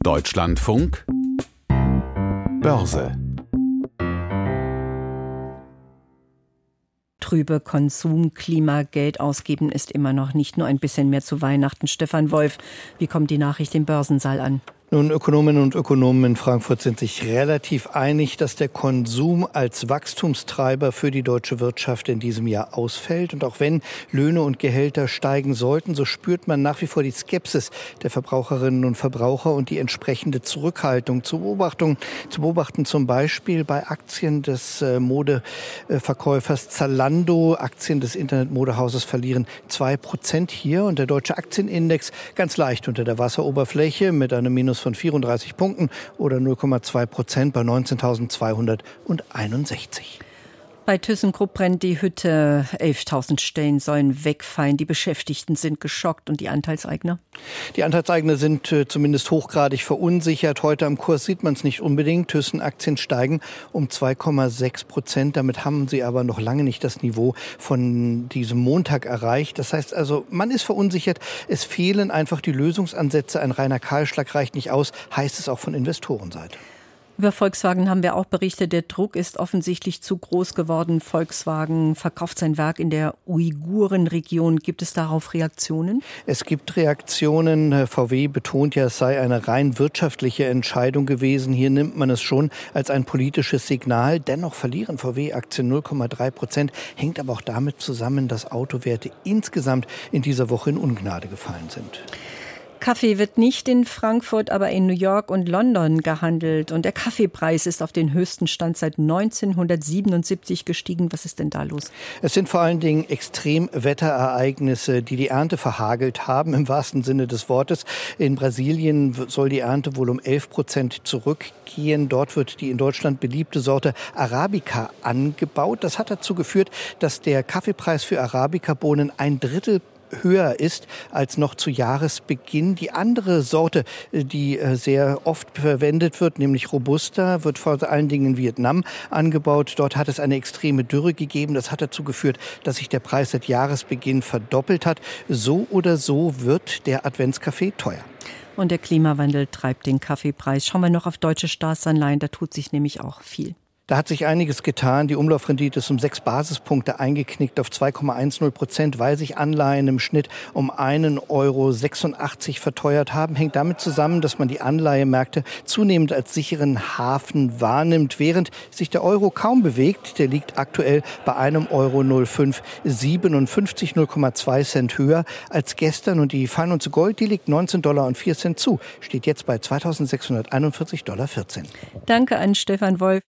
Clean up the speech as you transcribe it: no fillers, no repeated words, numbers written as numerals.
Deutschlandfunk Börse. Trübe Konsum, Klima, Geld ausgeben ist immer noch nicht nur ein bisschen mehr zu Weihnachten. Stefan Wolf, wie kommt die Nachricht im Börsensaal an? Nun, Ökonominnen und Ökonomen in Frankfurt sind sich relativ einig, dass der Konsum als Wachstumstreiber für die deutsche Wirtschaft in diesem Jahr ausfällt. Und auch wenn Löhne und Gehälter steigen sollten, so spürt man nach wie vor die Skepsis der Verbraucherinnen und Verbraucher und die entsprechende Zurückhaltung zu beobachten zum Beispiel bei Aktien des Modeverkäufers Zalando. Aktien des Internetmodehauses verlieren 2% hier und der deutsche Aktienindex ganz leicht unter der Wasseroberfläche mit einem Minus von 34 Punkten oder 0,2% bei 19.261. Bei ThyssenKrupp brennt die Hütte. 11.000 Stellen sollen wegfallen. Die Beschäftigten sind geschockt. Und die Anteilseigner? Die Anteilseigner sind zumindest hochgradig verunsichert. Heute am Kurs sieht man es nicht unbedingt. Thyssen-Aktien steigen um 2,6%. Damit haben sie aber noch lange nicht das Niveau von diesem Montag erreicht. Das heißt also, man ist verunsichert. Es fehlen einfach die Lösungsansätze. Ein reiner Kahlschlag reicht nicht aus, heißt es auch von Investorenseite. Über Volkswagen haben wir auch berichtet, der Druck ist offensichtlich zu groß geworden. Volkswagen verkauft sein Werk in der Uigurenregion. Gibt es darauf Reaktionen? Es gibt Reaktionen. VW betont ja, es sei eine rein wirtschaftliche Entscheidung gewesen. Hier nimmt man es schon als ein politisches Signal. Dennoch verlieren VW-Aktien 0,3%. Hängt aber auch damit zusammen, dass Autowerte insgesamt in dieser Woche in Ungnade gefallen sind. Kaffee wird nicht in Frankfurt, aber in New York und London gehandelt. Und der Kaffeepreis ist auf den höchsten Stand seit 1977 gestiegen. Was ist denn da los? Es sind vor allen Dingen Extremwetterereignisse, die die Ernte verhagelt haben, im wahrsten Sinne des Wortes. In Brasilien soll die Ernte wohl um 11% zurückgehen. Dort wird die in Deutschland beliebte Sorte Arabica angebaut. Das hat dazu geführt, dass der Kaffeepreis für Arabica-Bohnen 1/3 höher ist als noch zu Jahresbeginn. Die andere Sorte, die sehr oft verwendet wird, nämlich Robusta, wird vor allen Dingen in Vietnam angebaut. Dort hat es eine extreme Dürre gegeben. Das hat dazu geführt, dass sich der Preis seit Jahresbeginn verdoppelt hat. So oder so wird der Adventskaffee teuer. Und der Klimawandel treibt den Kaffeepreis. Schauen wir noch auf deutsche Staatsanleihen, da tut sich nämlich auch viel. Da hat sich einiges getan. Die Umlaufrendite ist um 6 Basispunkte eingeknickt auf 2,10%, weil sich Anleihen im Schnitt um 1,86 € verteuert haben. Hängt damit zusammen, dass man die Anleihemärkte zunehmend als sicheren Hafen wahrnimmt, während sich der Euro kaum bewegt. Der liegt aktuell bei einem €0,0557, 0,2 Cent höher als gestern. Und die Feinunze Gold, die liegt $19,04 zu, steht jetzt bei $2.641,14. Danke an Stefan Wolf.